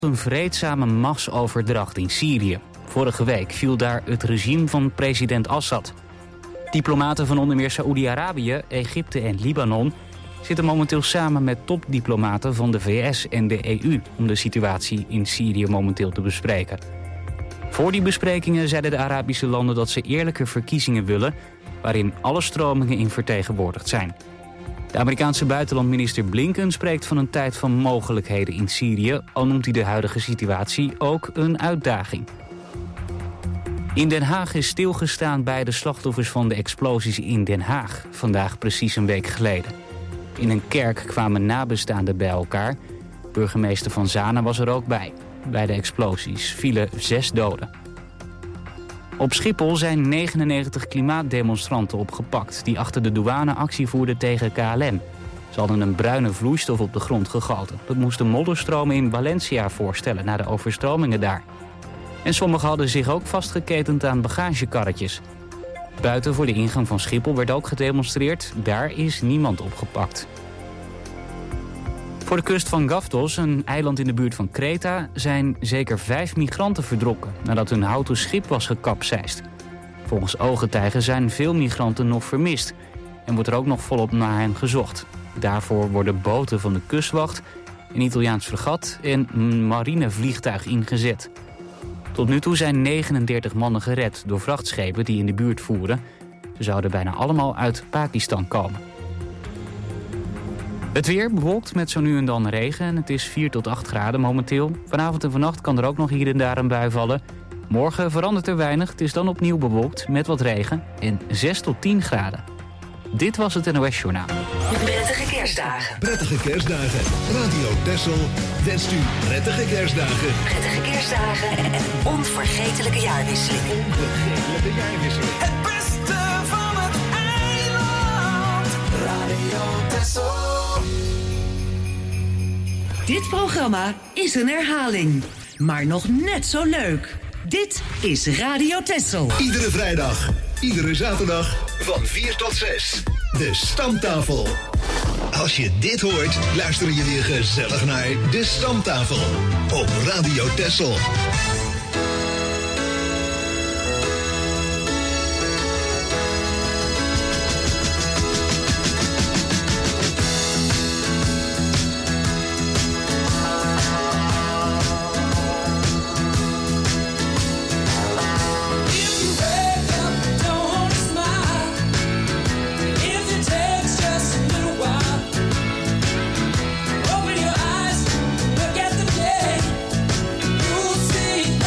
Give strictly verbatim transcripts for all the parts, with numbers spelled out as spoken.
Een vreedzame machtsoverdracht in Syrië. Vorige week viel daar het regime van president Assad. Diplomaten van onder meer Saoedi-Arabië, Egypte en Libanon zitten momenteel samen met topdiplomaten van de V S en de E U om de situatie in Syrië momenteel te bespreken. Voor die besprekingen zeiden de Arabische landen dat ze eerlijke verkiezingen willen, waarin alle stromingen in vertegenwoordigd zijn. De Amerikaanse buitenlandminister Blinken spreekt van een tijd van mogelijkheden in Syrië, al noemt hij de huidige situatie ook een uitdaging. In Den Haag is stilgestaan bij de slachtoffers van de explosies in Den Haag, vandaag precies een week geleden. In een kerk kwamen nabestaanden bij elkaar. Burgemeester Van Zanen was er ook bij. Bij de explosies vielen zes doden. Op Schiphol zijn negenennegentig klimaatdemonstranten opgepakt die achter de douane actie voerden tegen K L M. Ze hadden een bruine vloeistof op de grond gegoten. Dat moest de modderstromen in Valencia voorstellen na de overstromingen daar. En sommigen hadden zich ook vastgeketend aan bagagekarretjes. Buiten voor de ingang van Schiphol werd ook gedemonstreerd. Daar is niemand opgepakt. Voor de kust van Gavdos, een eiland in de buurt van Kreta, zijn zeker vijf migranten verdronken nadat hun houten schip was gekapseist. Volgens ooggetuigen zijn veel migranten nog vermist en wordt er ook nog volop naar hen gezocht. Daarvoor worden boten van de kustwacht, een Italiaans fregat en een marinevliegtuig ingezet. Tot nu toe zijn negenendertig mannen gered door vrachtschepen die in de buurt voeren. Ze zouden bijna allemaal uit Pakistan komen. Het weer bewolkt met zo nu en dan regen en het is vier tot acht graden momenteel. Vanavond en vannacht kan er ook nog hier en daar een bui vallen. Morgen verandert er weinig, het is dan opnieuw bewolkt met wat regen en zes tot tien graden. Dit was het N O S-journaal. Prettige kerstdagen. Prettige kerstdagen. Radio Texel wenst u prettige kerstdagen. Prettige kerstdagen en een onvergetelijke jaarwisseling. Onvergetelijke jaarwisseling. Het beste van het eiland. Radio Texel. Dit programma is een herhaling, maar nog net zo leuk. Dit is Radio Texel. Iedere vrijdag, iedere zaterdag van vier tot zes. De Stamtafel. Als je dit hoort, luister je weer gezellig naar De Stamtafel op Radio Texel. Open your eyes, look at the day. You'll see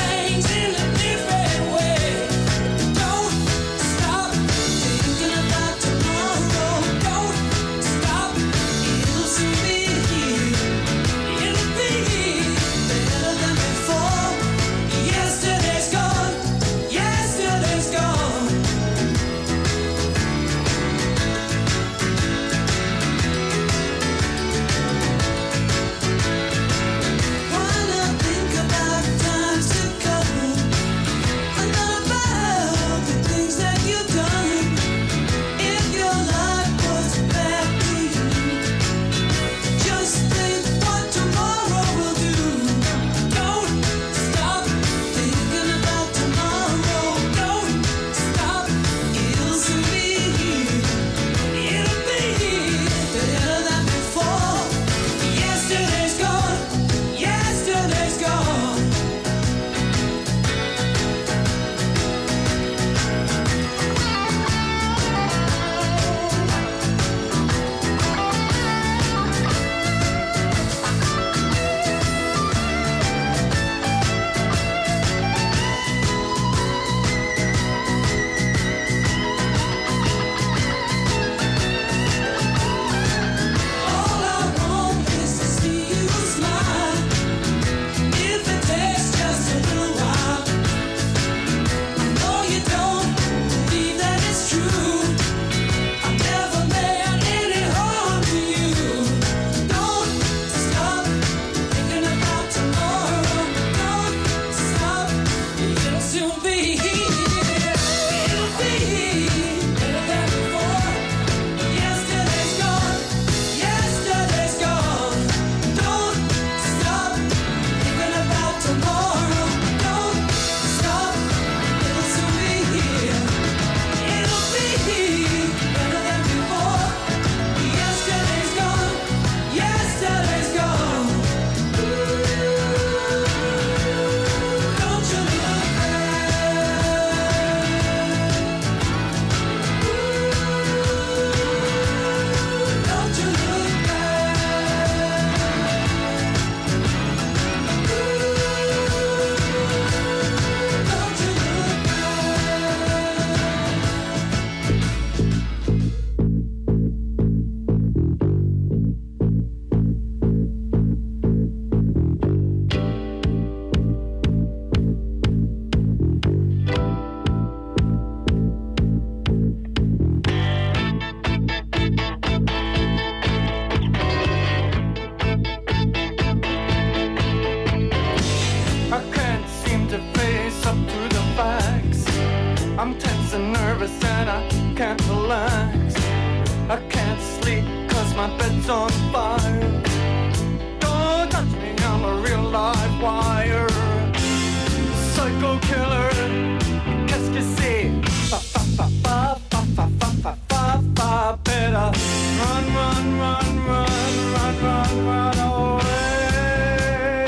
my bed's on fire. Don't touch me, I'm a real live wire. Psycho killer, qu'est-ce que c'est? Fa fa fa fa fa fa fa fa fa fa. Better run, run, run, run, run, run, run away.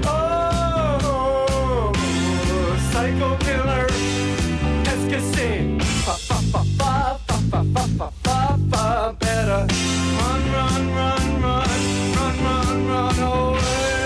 Oh, psycho killer, qu'est-ce que c'est? Fa fa fa fa fa fa fa fa fa fa. Better run, run, run, run, run, run, run away.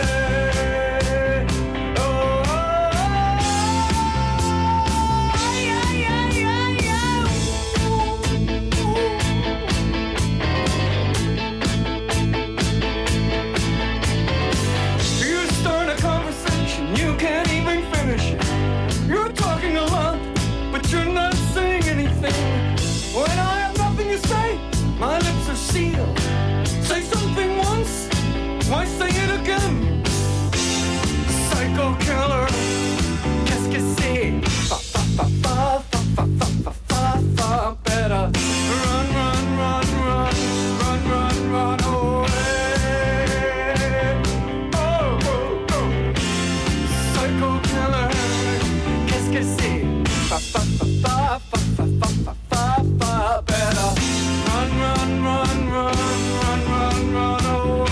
When I have nothing to say, my lips are sealed. Say something once, why say it again? Psycho killer, qu'est-ce que c'est? Fa fa fa fa fa fa fa fa fa. Better run, run, run, run, run, run, run away. Oh, oh, oh. Psycho killer, qu'est-ce que c'est? Fa fa fa fa fa fa fa fa. Better run, run, run, run, run, run, run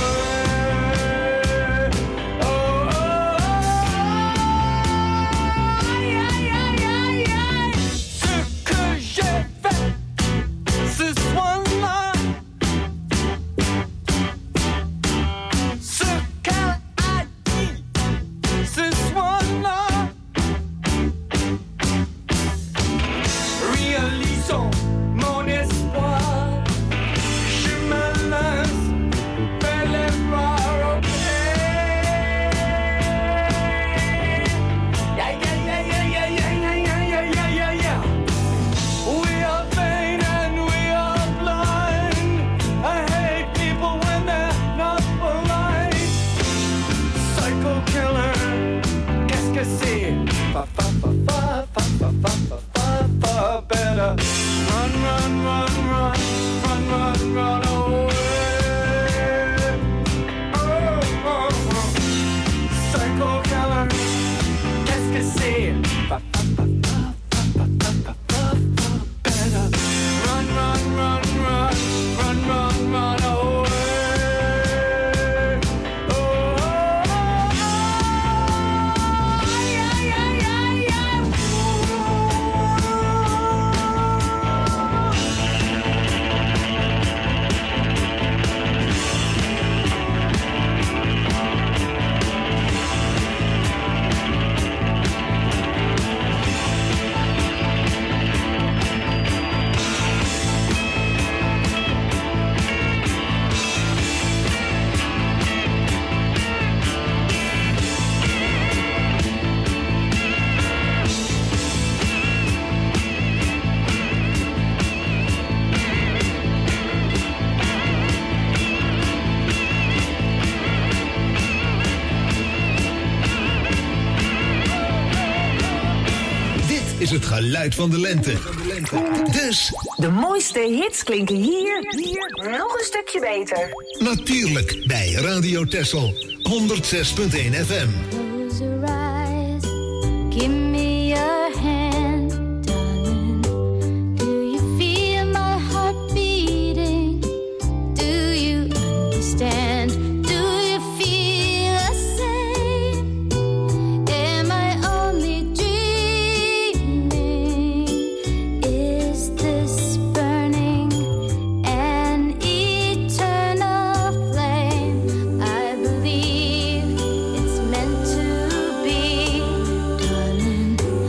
away. Oh, oh, oh. Yeah, yeah, yeah, yeah. Ce que j'ai fait ce soir-là, ce qu'elle a dit ce soir-là, réalisons mon espoir, je me lance vers les bras. Yeah, yeah, yeah, yeah, yeah, yeah, yeah, yeah, yeah, yeah, yeah. We are vain and we are blind. I hate people when they're not polite. Psycho killer, qu'est-ce que c'est? Fa fa fa fa fa fa fa fa fa. Better run, run, run, run, run, run, run away. Oh, oh, oh. Psycho killer, qu'est-ce que c'est? Fa, fa, fa, fa, fa, fa, fa, fa, fa. Better run, run, run, run, run, run, run away. Oh, oh, oh. Yeah, yeah, yeah, yeah. Is het geluid van de lente. Dus De mooiste hits klinken hier, hier nog een stukje beter. natuurlijk bij Radio Texel honderd zes punt één F M. Close your eyes, give me your hand, darling. Do you feel my heart beating? Do you understand? Do you feel the same? Am I only dreaming? Is this burning an eternal flame? I believe it's meant to be, darling.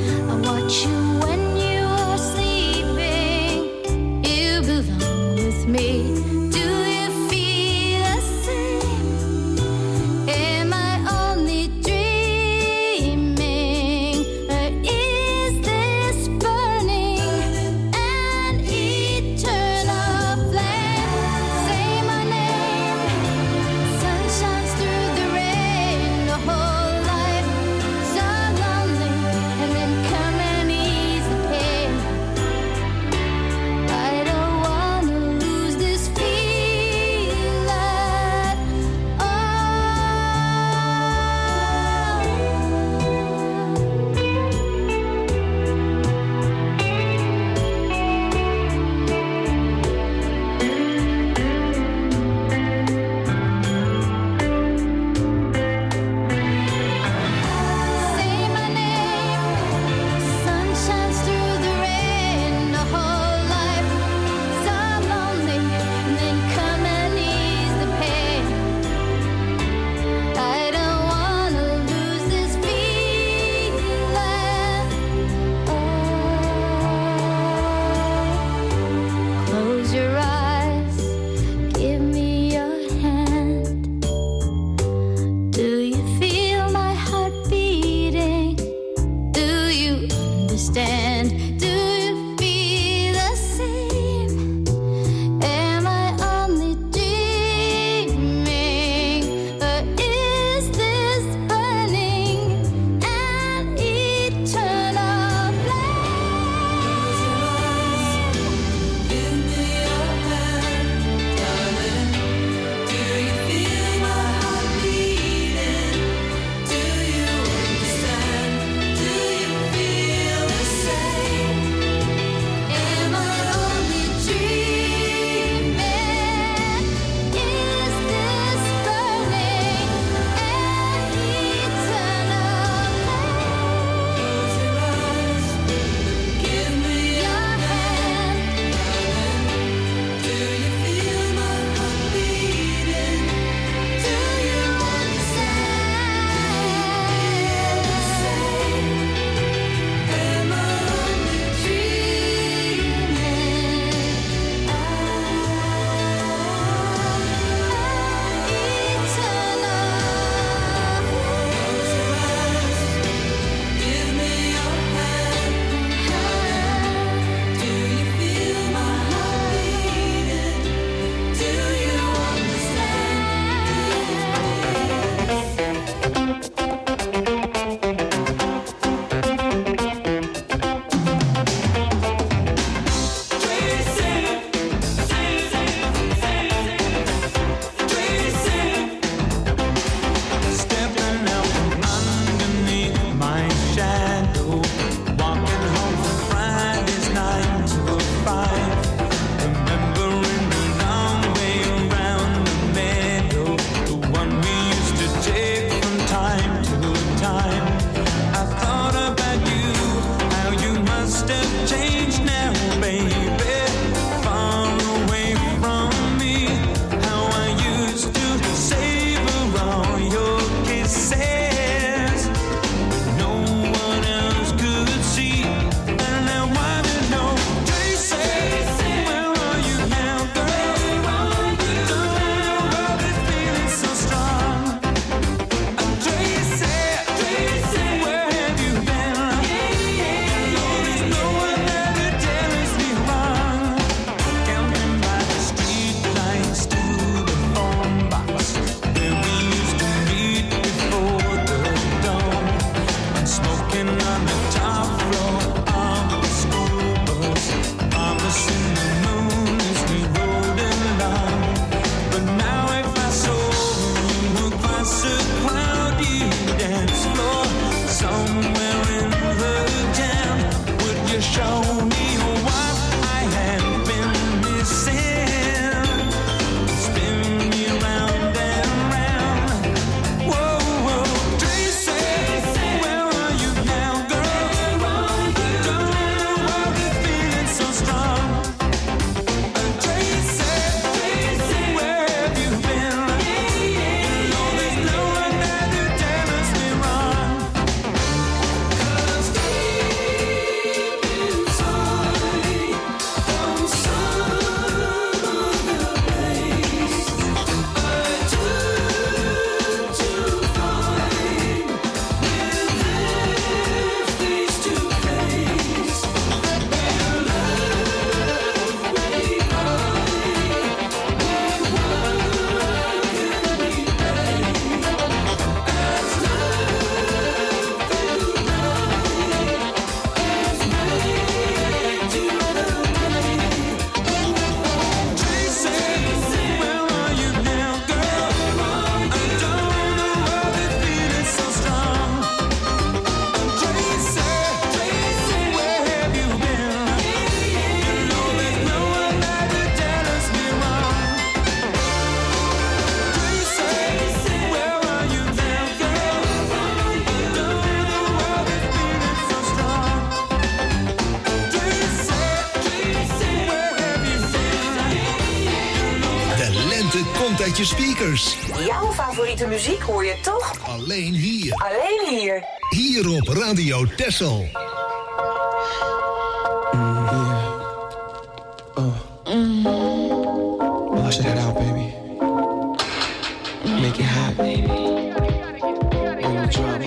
walking on the top floor of the school bus, promising the moon as we rolled along. But now if I saw you across a cloudy dance floor somewhere in the town, would you show me what I had been missing? Spin me round and round. Whoa, whoa, Tracy, where are you now, girl? Don't know why this feeling so strong. Tracy, where have you been? You know there's no one there to tell us we're wrong. 'Cause deep inside, from some other place, I took to find with them face to face. Where love may lie, where one can be brave, as love through night, as night to the day. Tracy, where are you now, girl? I don't know why this feeling's so strong. Tracy, where have you been? You know there's no one there to tell us we're wrong. Tracy, where are you now, girl? I don't know why this feeling's so strong. Tracy, where have you been? De lente komt uit je speakers. Jouw favoriete muziek hoor je toch? Alleen hier. Alleen hier. Hier op Radio Texel. Wash that out, baby. Make it hot, baby. Bring the drama.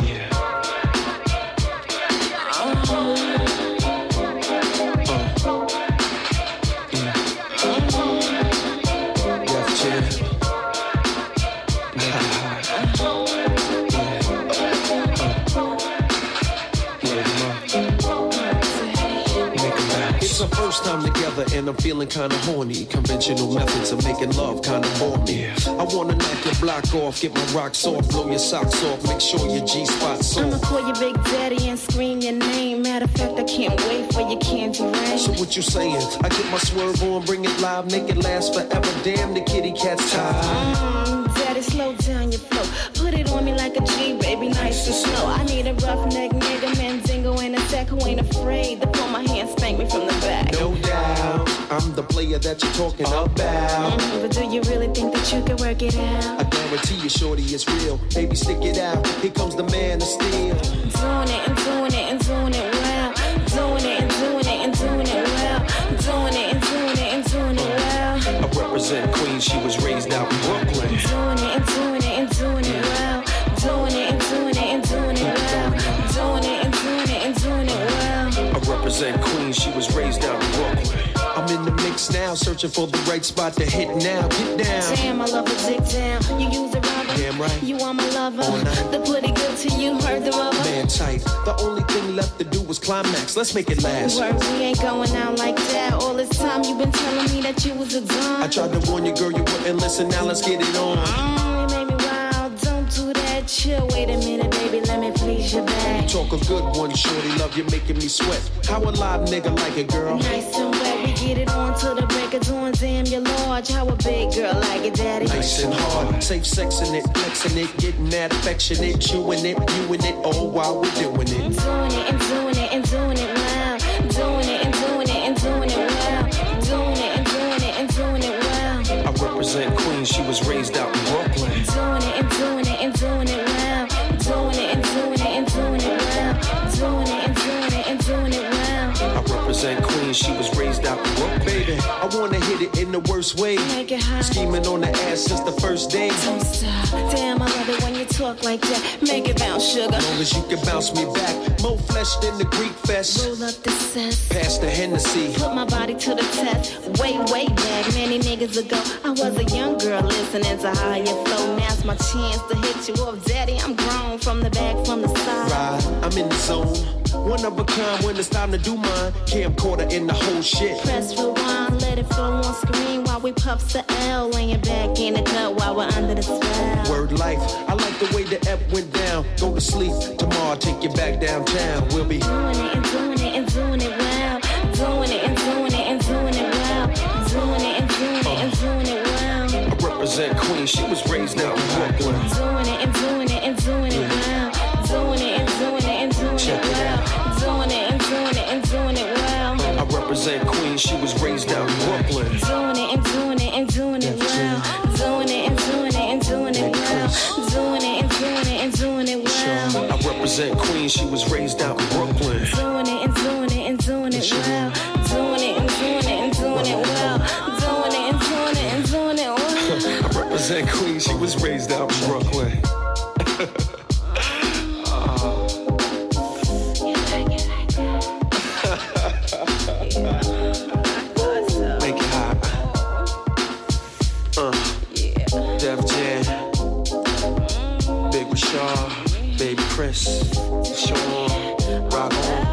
Left chair. Make it hot. It's our first time together and I'm feeling kinda horny. Conventional methods of making love kinda bore me. I wanna knock your block off, get my rocks off, blow your socks off, make sure your G-spot's I'ma on. call you Big Daddy and scream your name. Matter of fact, I can't wait for your candy rain. So what you saying? I get my swerve on, bring it live, make it last forever. Damn, the kitty cat's tired. Mm, Daddy, slow down your flow. Put it on me like a G, baby, nice and slow. I need a roughneck nigga, Mandingo and a sack who ain't afraid to pull my hand, spank me from the back. No doubt, I'm the player that you're talking about. Mm, but do you really think that you can work it out? I guarantee you, shorty, it's real. Baby, stick it out. Here comes the man of steel. Doing it and doing it and doing it well. Doing it and doing it and doing it well. Doing it and doing it and doing it well. I represent Queens. She was raised out in Brooklyn. Doing it and doing it and doing it well. Doing it and doing it and doing it well. Doing it and doing it and doing it well. I represent Queens. She was raised out in Brooklyn. I'm in the mix now, searching for the right spot to hit now. Get down. Damn, I love a dick down. You use a rubber. Damn right. You are my lover. All night. The pretty good to you, heard the rubber. Man tight. The only thing left to do was climax. Let's make it last. Word, we ain't going out like that. All this time you been telling me that you was a dumb. I tried to warn you, girl, you wouldn't listen. Now let's get it on. Mm, you made me wild. Don't do that. Chill. Wait a minute, baby. Let me please your back. Talk a good one, shorty. Love you making me sweat. How a live nigga like it, girl? Nice and wet. We get it on to the break of dawn. Damn, you're large. How a big girl like it, daddy? Nice and hard. Safe sexing it, flexing it, getting that affectionate, chewing it, viewing it, all while we're doing it. Doing it and doing it and doing it well. Doing it and doing it and doing it well. Doing it and doing it and doing it well. I represent Queens. She was raised out in Brooklyn. Doing it and doing it and doing it well. Doing it and doing it and doing it well. Doing it and doing it and doing it well. I represent Queens. She was raised out in Brooklyn. Baby, I wanna hit it in the worst way. Make it hot. Scheming on the ass since the first day. Don't stop. Damn, I love it when you talk like that. Make it bounce, sugar. Long as you can bounce me back. More flesh than the Greek fest. Roll up the cess. Pass the Hennessy. Put my body to the test. Way, way back, many niggas ago, I was a young girl listening to higher flow. Now's my chance to hit you up, daddy. I'm grown from the back, from the side. Ride. I'm in the zone. One of a kind when it's time to do mine. Camcorder in the whole shit. Press rewind, let it flow on screen while we puff the L. Laying back in the cut while we're under the spell. Word life, I like the way the F went down. Go to sleep, tomorrow I'll take you back downtown. We'll be doing it and doing it and doing it well. Doing it and doing it and doing it well. Doing it and doing it and doing it well. I represent Queens, she was raised out in Brooklyn. Doing it and doing it and doing it well. Doing it and doing it and doing it well. Doing it and doing it and doing it well. I represent Queens, she was raised out in Brooklyn. Doing it and doing it and doing it well. Doing it and doing it and doing it well. Doing it and doing it and doing it well. I represent Queens, she was raised out in Brooklyn. Doing it and doing it and doing it well. Doing it and doing it and doing it well. Doing it and doing it and doing it well. I represent Queens, she was raised out in Brooklyn. Make it hot. Uh, Def Jam, Big Rashad, Baby Chris, Sean, Rock On.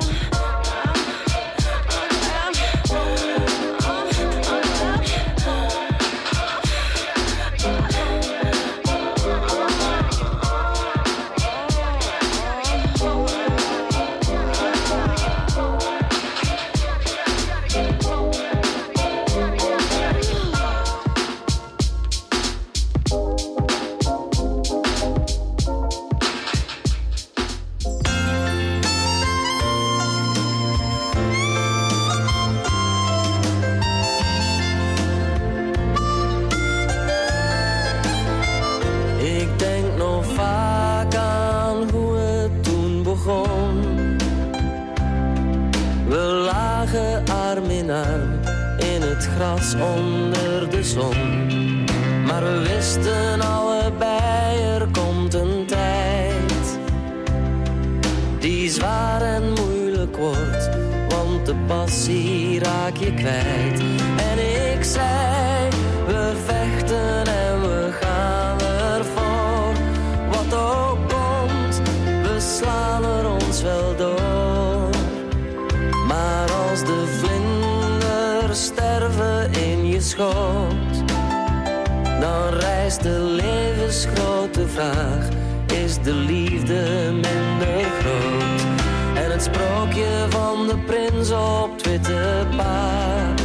In het gras onder de zon. Maar we wisten allebei, er komt een tijd die zwaar en moeilijk wordt, want de passie raak je kwijt. En ik zei, we vechten en we gaan ervoor. Wat ook komt, we slaan er ons wel door. Maar als de vlinders sterven in je schoot, dan rijst de levensgrote vraag: is de liefde minder groot? En het sprookje van de prins op het witte paard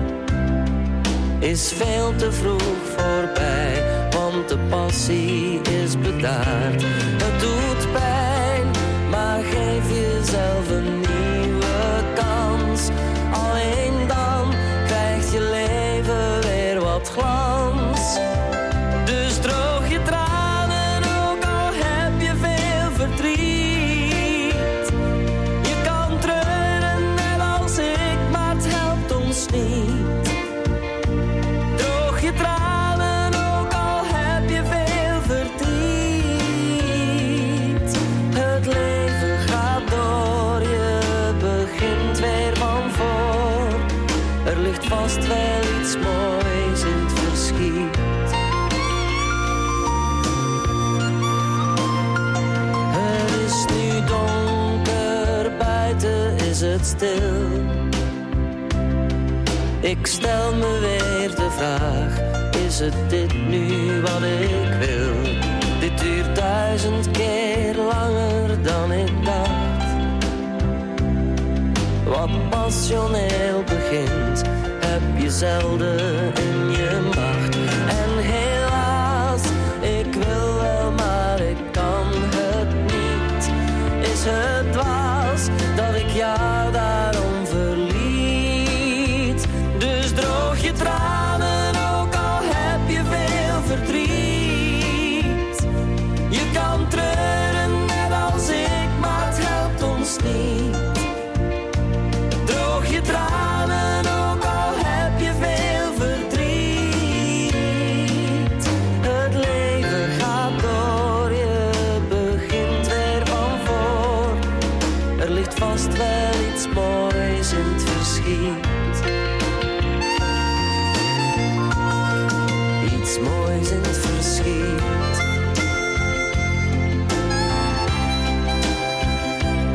is veel te vroeg voorbij, want de passie is bedaard. Het doet pijn, maar geef jezelf een nieuwe kans. Alleen dan krijgt je leven weer wat glans. Dus droog je tranen, ook al heb je veel verdriet. Je kan treuren net als ik, maar het helpt ons niet. Droog je tranen, ook al heb je veel verdriet. Het leven gaat door, je begint weer van voor. Er ligt vast wel iets moois in het verschiet. Het is nu donker, buiten is het stil. Ik stel me weer de vraag, is het dit nu wat ik wil? Dit duurt duizend keer langer dan ik dacht. Wat passioneel begint, heb je zelden in je macht. En helaas, ik wil wel, maar ik kan het niet. Is het dwaas dat ik jou daarom verliet? Dus droog je tranen, ook al heb je veel verdriet. Je kan treuren net als ik, maar het helpt ons niet. Droog je tranen, ook al heb je veel verdriet. Het leven gaat door, je begint weer van voor. Er ligt vast wel iets moois in het verschiet. Iets moois in het verschiet.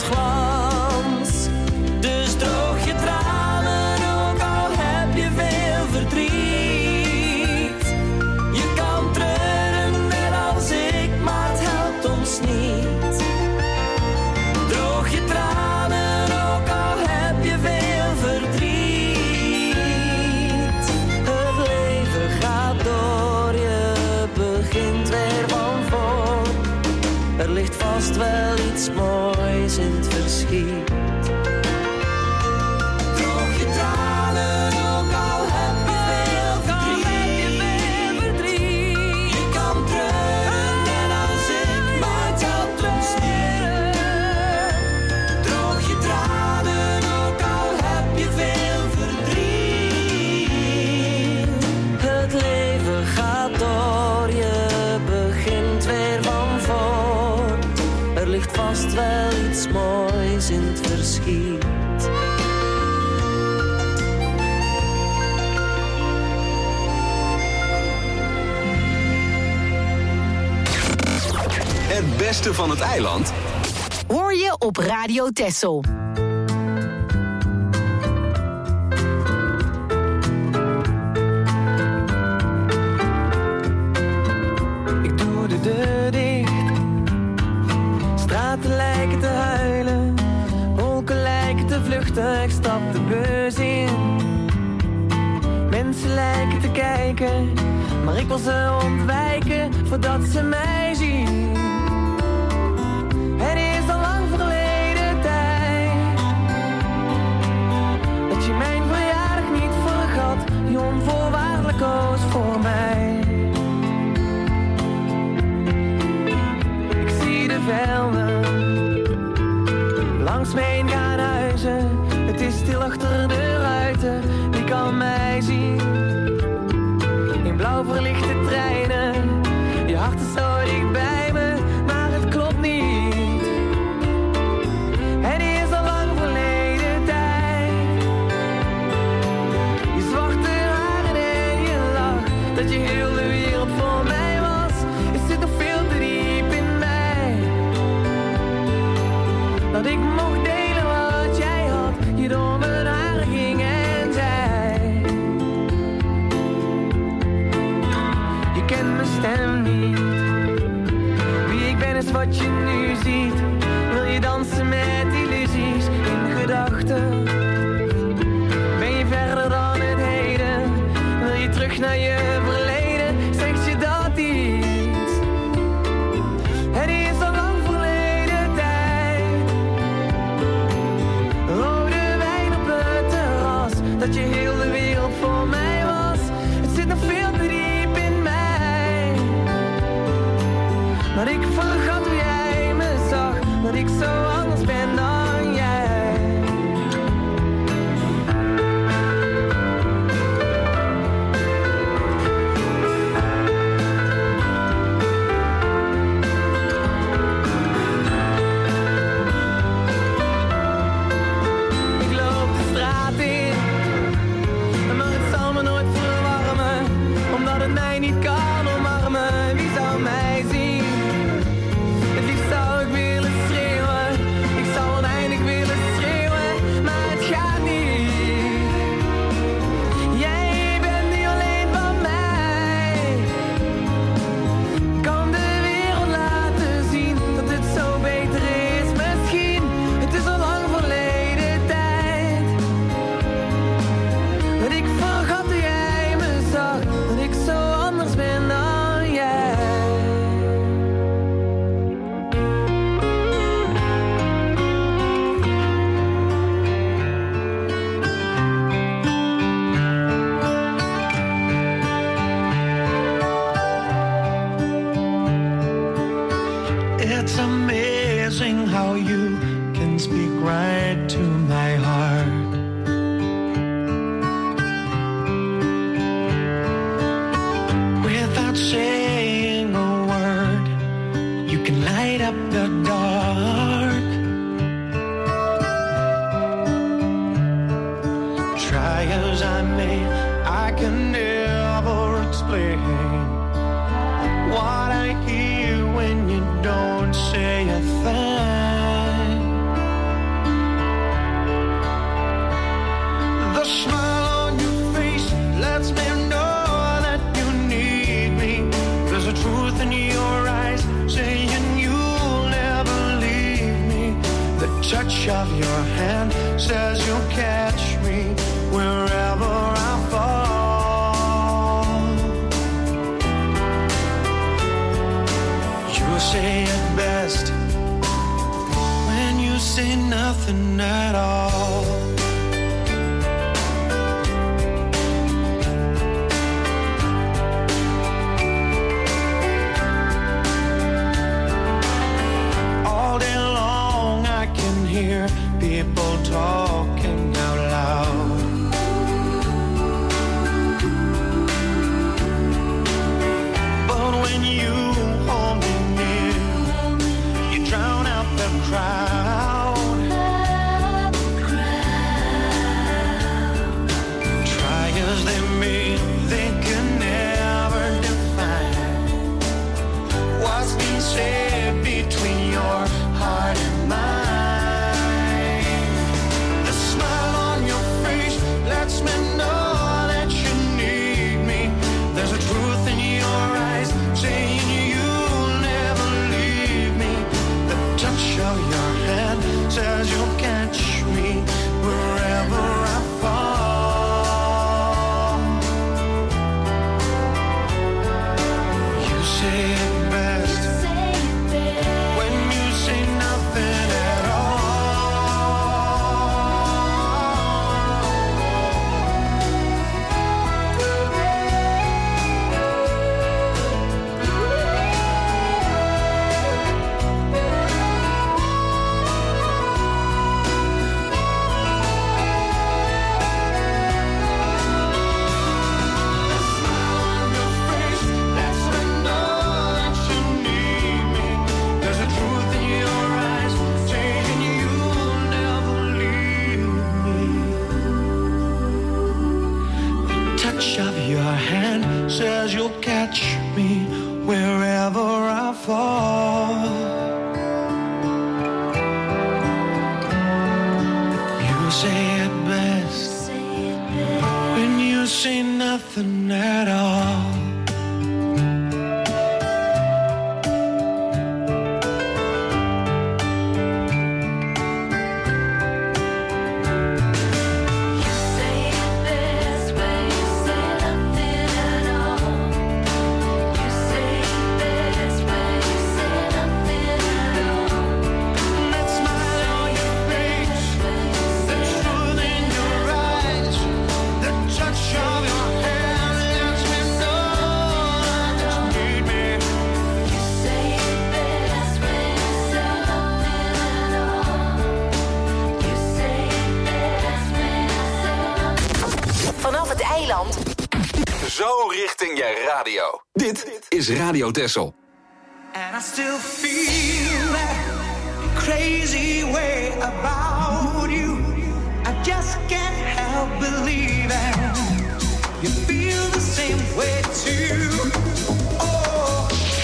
glans. Dus droog je tranen, ook al heb je veel verdriet. Je kan treuren net als ik, maar het helpt ons niet. Droog je tranen, ook al heb je veel verdriet. Het leven gaat door, je begint weer van voor. Er ligt vast wel iets moois in het verschiet. Droog je tranen, ook al heb je veel verdriet. Je kan treuren net als ik, maar het helpt ons niet. Droog je tranen, ook al heb je veel verdriet. Het leven gaat door, je begint weer van voor. Er ligt vast wel iets moois in het verschiet. Het beste van het eiland Hoor je op Radio Texel. Ik doe de deur dicht. Straten lijken te huilen. Wolken lijken te vluchten. Ik stap de bus in. Mensen lijken te kijken. Maar ik wil ze ontwijken voordat ze mij zien. Het is al lang verleden tijd dat je mijn verjaardag niet vergat. Je onvoorwaardelijk koos voor mij. Ik zie de velden langs me heen gaan huizen. Het is stil achter de ruiten. Wie kan mij zien? In blauw verlichte treinen. Je hart is zo dicht bij me, maar het klopt niet. Het is al lang verleden tijd. Je zwarte haren en je lach, dat je heel de wereld voor mij was. Het zit nog veel te diep in mij. Dat ik mocht delen wat jij had, je door mijn haren ging en zei. Je kent mijn stem niet. Wie ik ben is wat je nu ziet. Wil je dansen met illusies in gedachten? Ben je verder dan het heden? Wil je terug naar je verleden? Zeg je dat iets? Het is al lang verleden tijd. Rode wijn op het terras, dat je heel de wereld voor mij was. Het zit nog veel te diep in mij. Dat ik vergat hoe jij me zag, dat ik zo anders ben dan jij. Ik loop de straat in, maar het zal me nooit verwarmen, omdat het mij niet kan omarmen. Wie zou mij zien? Het liefst zou ik willen schreeuwen. Ik zou oneindig willen schreeuwen, maar het gaat niet. Jij bent niet alleen van mij. Kan de wereld laten zien dat het zo beter is misschien. Het is al lang verleden tijd. Dat ik vergat hoe jij me zag, dat ik zo anders ben dan jij. It's amazing how you can speak right to my heart. Without saying a word, you can light up the dark. Try as I may, I can never explain what I hear when you don't say a thing. of your hand says you'll catch me wherever I fall. You say it best when you say nothing at all. Hear people talking out loud. But when you hold me near, you drown out the crowd. Try as they may, they can never define what's being said between your heart and mine. Me know that you need me. There's a truth in your eyes saying you'll never leave me. The touch of your hand says you'll catch me wherever I fall. You say it best when you say nothing at all. Says you'll catch me wherever I fall. You say it best when you say nothing at all. Zo richting je radio. Dit is Radio Texel. And I still feel that crazy way about you. I just can't help believing you feel the same way too. Oh.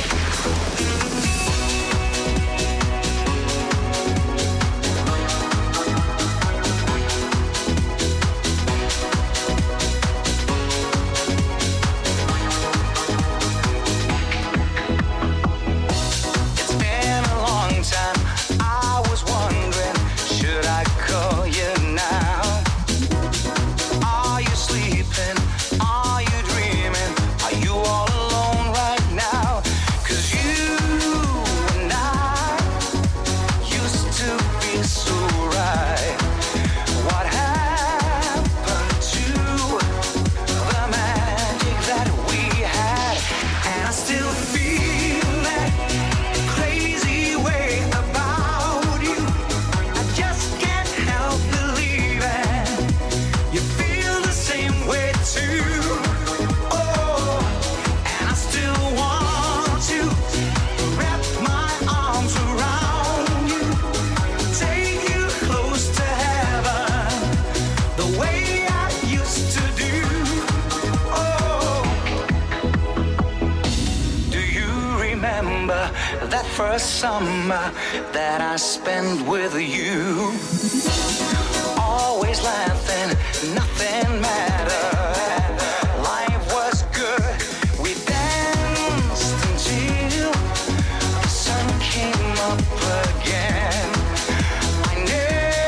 That first summer that I spent with you, always laughing, nothing mattered. Life was good, we danced until the sun came up again. I never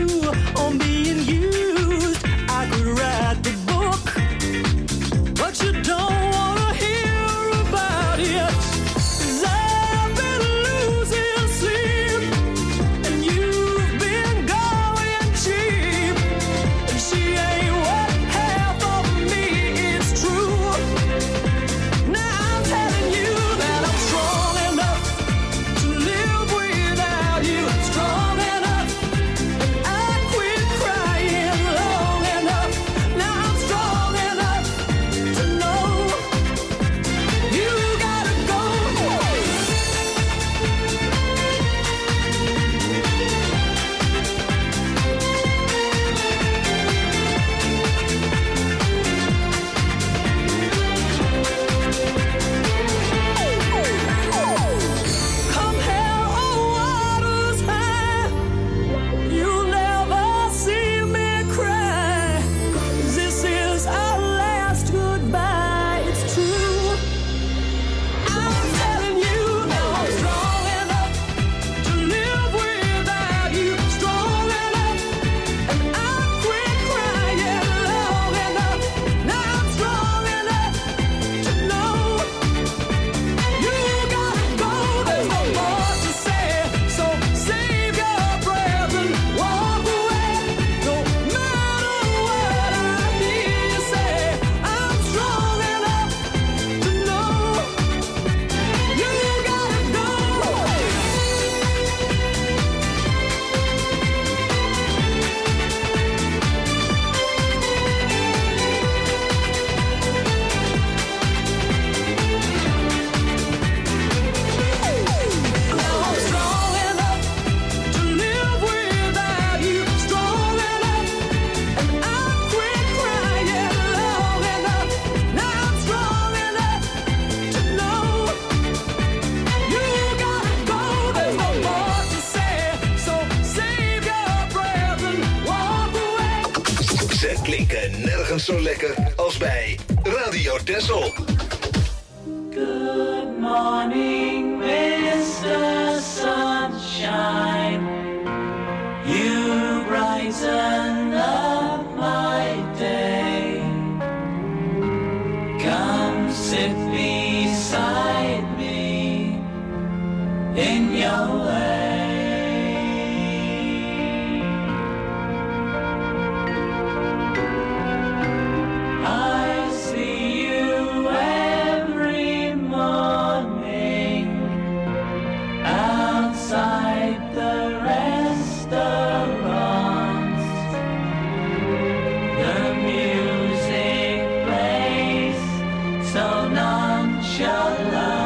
on being used. I could write the book, but you don't wanna hear about it. 'Cause I've been losing sleep, and you've been going cheap. And she ain't what half of me is true. Now I'm telling you that I'm strong enough to live without you. Strong enough that I quit crying long enough. Now I'm strong enough to know you gotta go. Come hell or waters high, you'll never see me cry. 'Cause this is our last goodbye, it's true. I'm telling you now I'm strong enough to live without you. Strong enough, and I quit crying long enough. Now I'm strong enough to know you gotta go. There's no more to say, so save your breath and walk away. No matter what I hear you say, I'm strong enough to know you gotta go. Now I'm strong enough to live without you. Strong enough, and I quit crying long enough. Now I'm strong enough to know you gotta go. There's no more to say, so save your breath and walk away. Ze klinken nergens zo lekker als bij Radio Texel. Good morning, Mister Sunshine. You brighten up my day. Come sit beside me in your way. I see you every morning outside the restaurants. The music plays so nonchalant.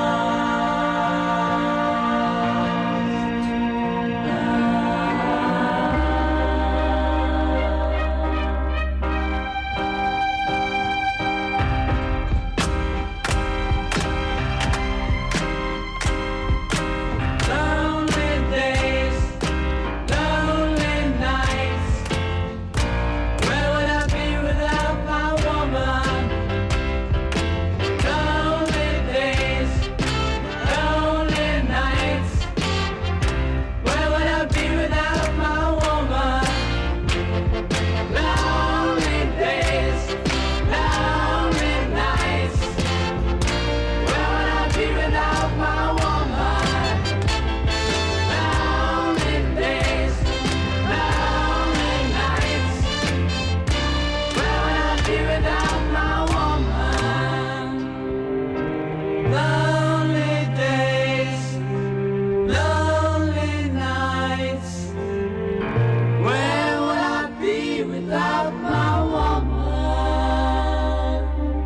Lonely days, lonely nights. Where would I be without my woman? Lonely days, lonely nights. Where would I be without my woman? Lonely days, lonely nights. Where would I be without my woman? Lonely days, lonely nights. Where would I be without my woman? Lonely days, lonely nights. Where would I be without my woman?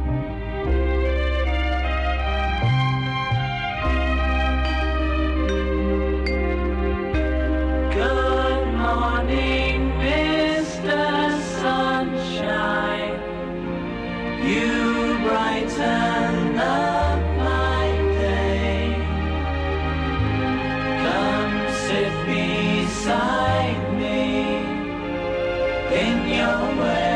Good morning, Mister Sunshine. You brighten up my day. Come sit beside me in your way.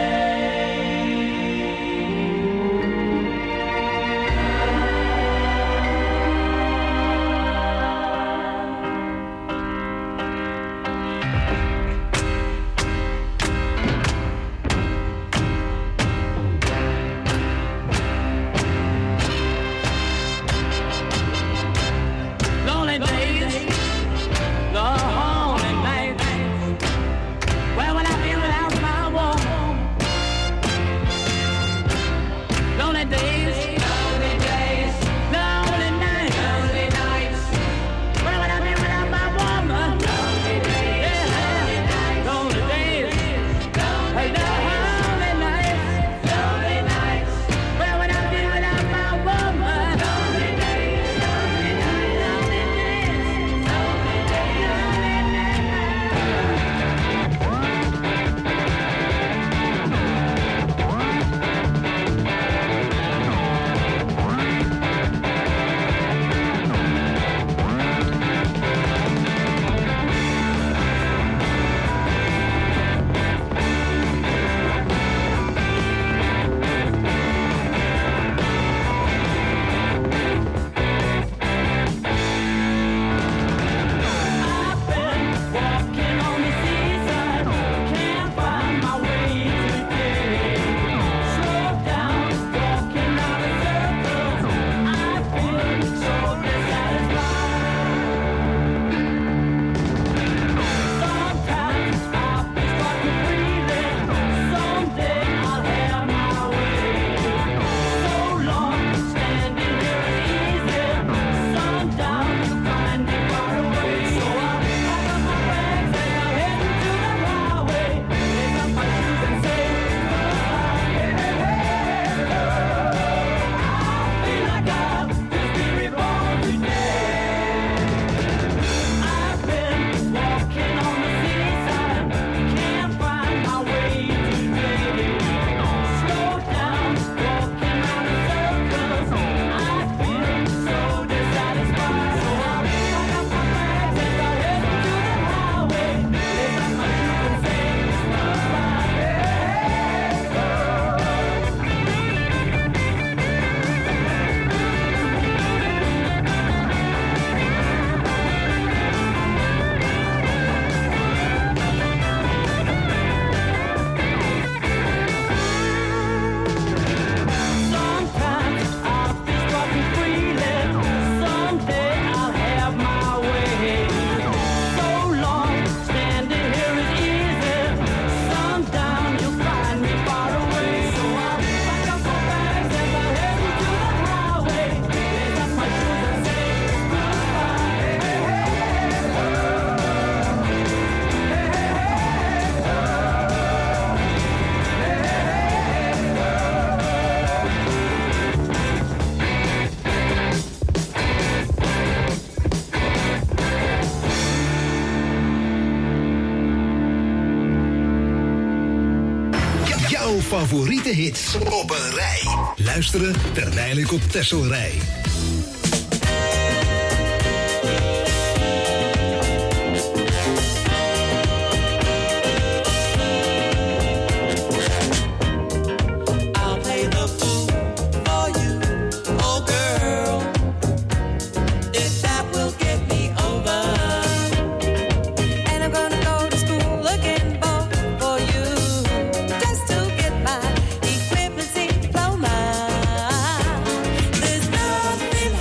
Jouw favoriete hits op een rij. Luisteren terwijl op Texel rij. There's nothing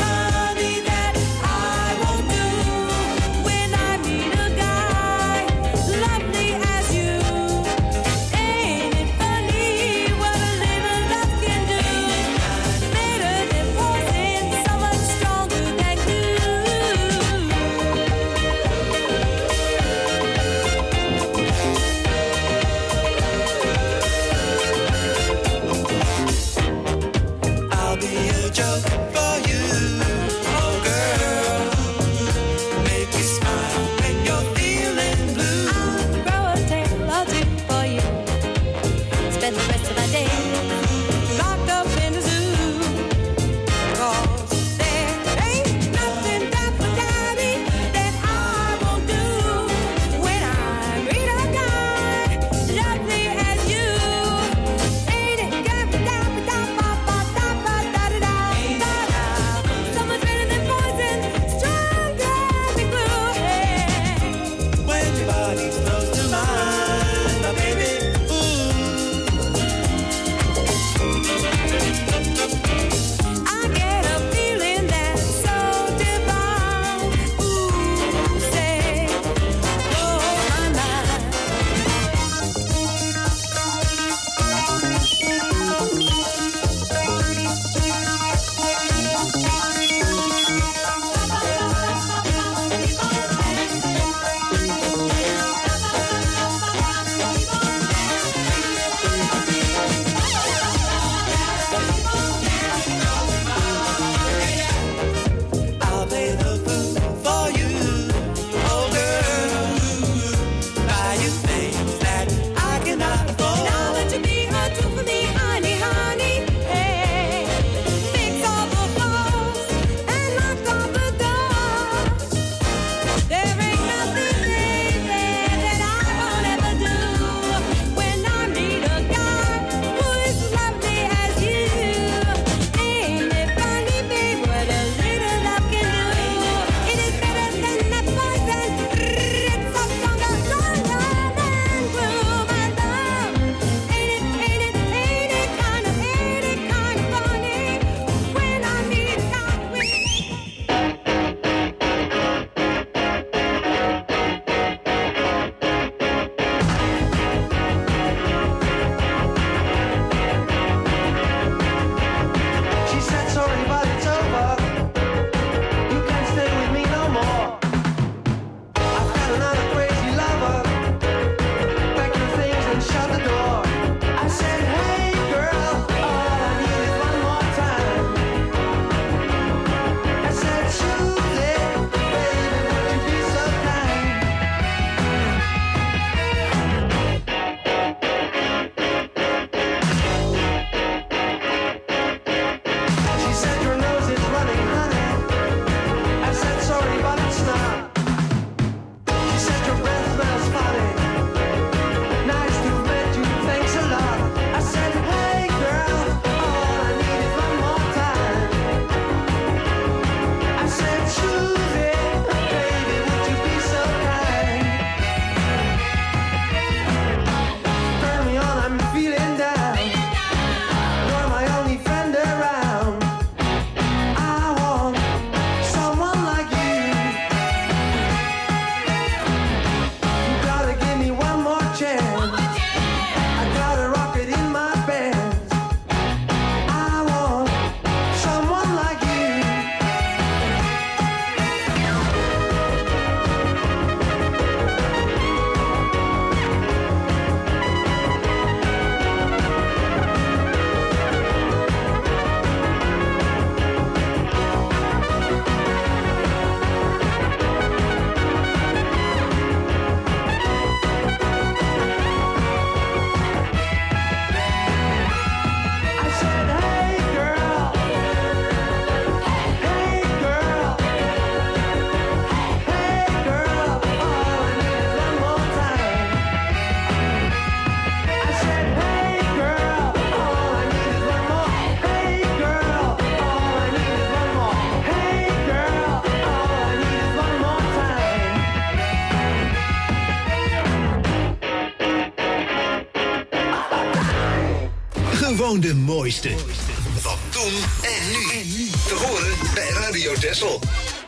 Gewoon de mooiste. Van toen en nu. Te horen bij Radio Texel.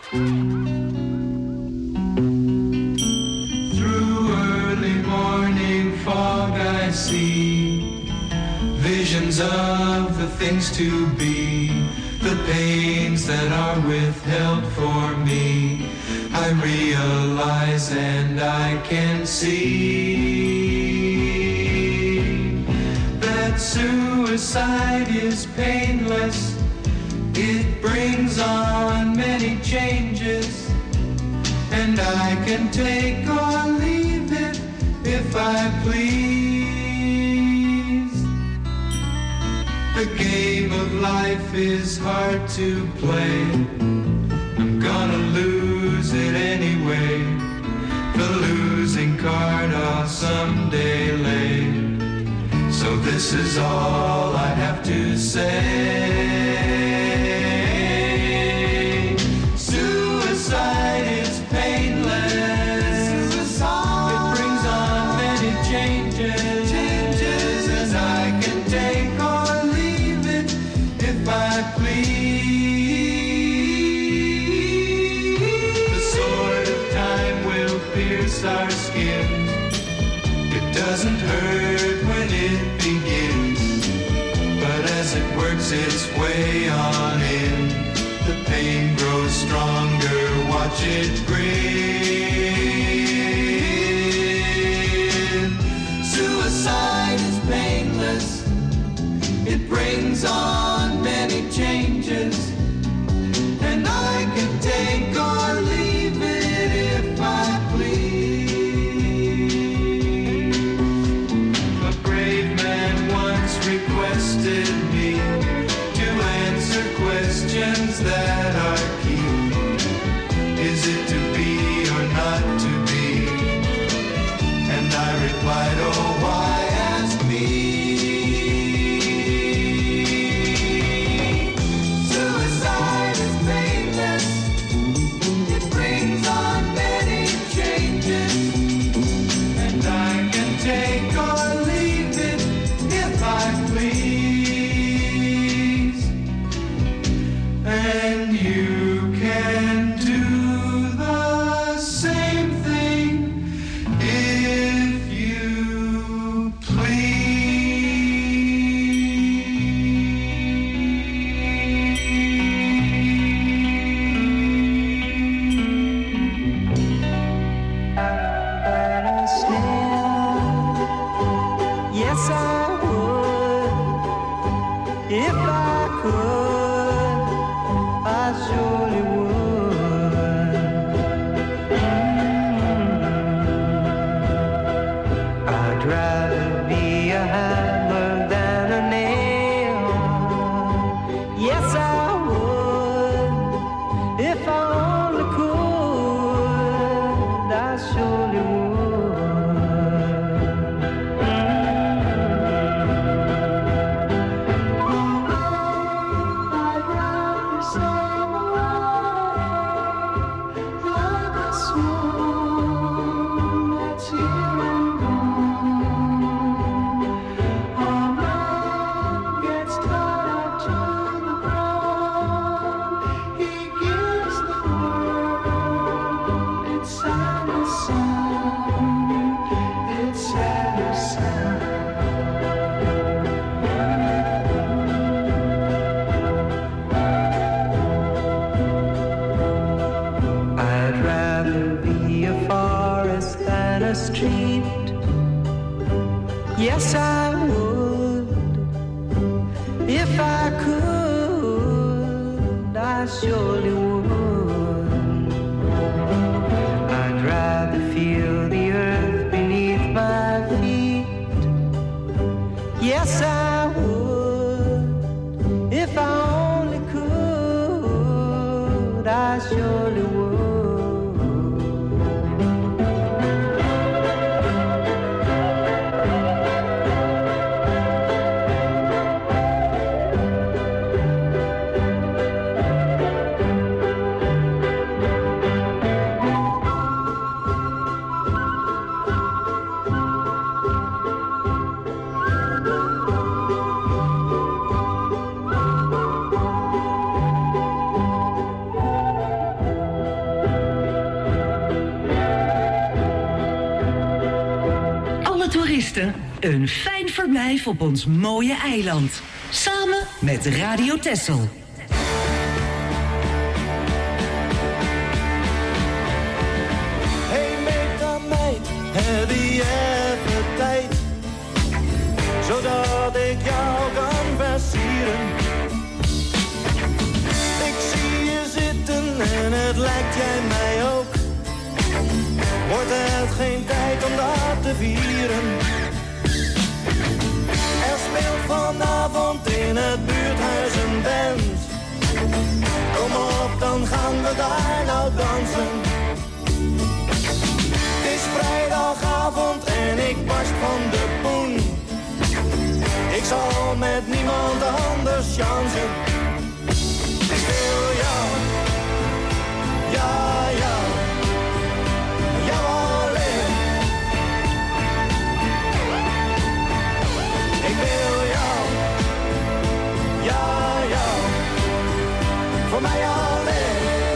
Through early morning fog I see visions of the things to be, the pains that are withheld for me. I realize and I can see that suicide is painless. It brings on many changes, and I can take or leave it if I please. The game of life is hard to play. I'm gonna lose it anyway. The losing card I'll someday lay. So this is all I have to say. Suicide is painless. Suicide. It brings on many changes. Changes, and I can take or leave it if I please. The sword of time will pierce our skin. It doesn't hurt when it begins, but as it works its way on in, the pain grows stronger, watch it grin. Suicide is painless. It brings on many changes, and I can take or leave it if I please. A brave man once requested me to answer questions that are key. Is it to be or not to be? And I replied, oh, why ask me? Suicide is painless. It brings on many changes, and I can take or leave it if I please. And you can do the same thing if you Yes, I would. If I could, I surely would. Mm. I'd rather be a hammer than a nail. Yes, I would. If I only could, I surely would. I'd rather be a forest than a street. Yes, I would. If I could, I surely would. I'd rather feel the earth beneath my feet. Yes, I would. If I only could, I surely would. beste? Een fijn verblijf op ons mooie eiland. Samen met Radio Texel. Hey meid, heb je even tijd? Zodat ik jou kan versieren. Ik zie je zitten en het lijkt jij mij ook. Wordt het geen tijd om dat te vieren? Er speelt vanavond in het buurthuis een band. Kom op, dan gaan we daar nou dansen. Het is vrijdagavond en ik barst van de poen. Ik zal met niemand anders chansen. Ik wil jou, ja, ja. Jou alleen. Ik wil jou, ja, jou, voor mij alleen.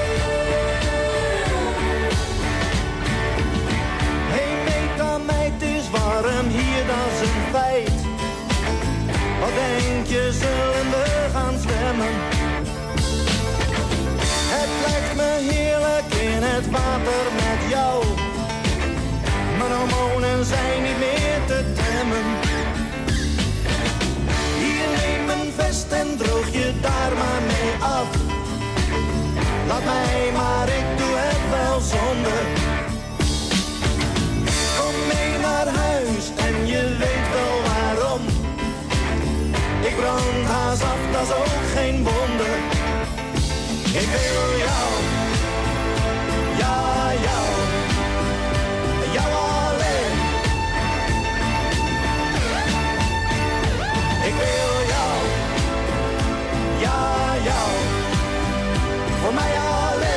Hey meid, meid, het is warm hier, dat is een feit. Wat denk je, zullen we gaan zwemmen? Het lijkt me heerlijk in het water met jou. Mijn hormonen zijn niet meer te temmen. Hier neem een vest en droog je daar maar mee af. Laat mij maar, ik doe het wel zonder. Kom mee naar huis en je weet wel waarom. Ik brand haast af, dat is ook geen wonder. Ik wil jou, ja, jou, jou alleen. Ik wil jou, ja, jou, voor mij alleen.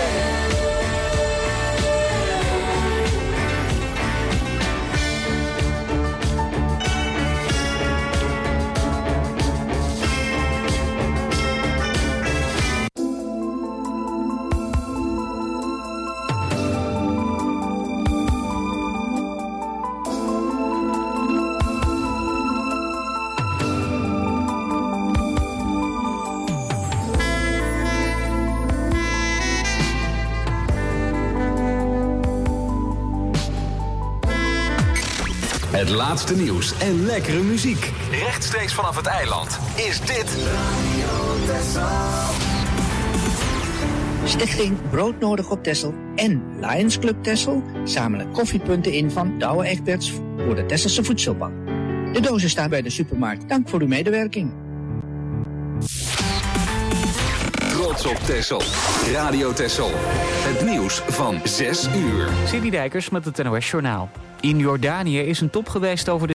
Het laatste nieuws en lekkere muziek. Rechtstreeks vanaf het eiland is dit Radio Texel. Stichting Broodnodig op Texel en Lions Club Texel zamelen koffiepunten in van Douwe Egberts voor de Tesselse Voedselbank. De dozen staan bij de supermarkt. Dank voor uw medewerking. Trots op Texel. Radio Texel. Het nieuws van zes uur. Cindy Dijkers met het N O S Journaal. In Jordanië is een top geweest over de